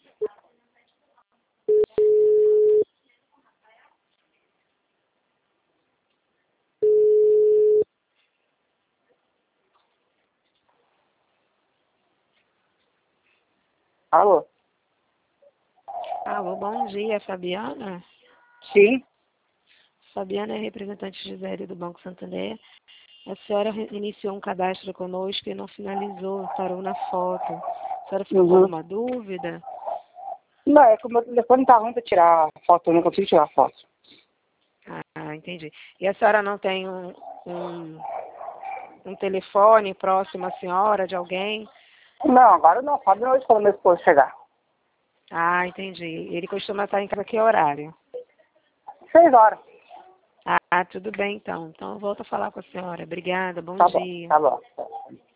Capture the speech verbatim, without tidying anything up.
Alô? Alô, bom dia, Fabiana. Sim. Fabiana é representante Gisele do Banco Santander. A senhora iniciou um cadastro conosco e não finalizou, parou na foto. A senhora ficou Uhum. com alguma dúvida? Não, é que o meu telefone tá ruim pra tirar foto, eu não consigo tirar foto. Ah, entendi. E a senhora não tem um, um, um telefone próximo à senhora, de alguém? Não, agora não, só de noite quando meu esposo chegar. Ah, entendi. Ele costuma estar em casa que horário? Seis horas. Ah, tudo bem então. Então eu volto a falar com a senhora. Obrigada, bom Tá bom, dia. tá bom.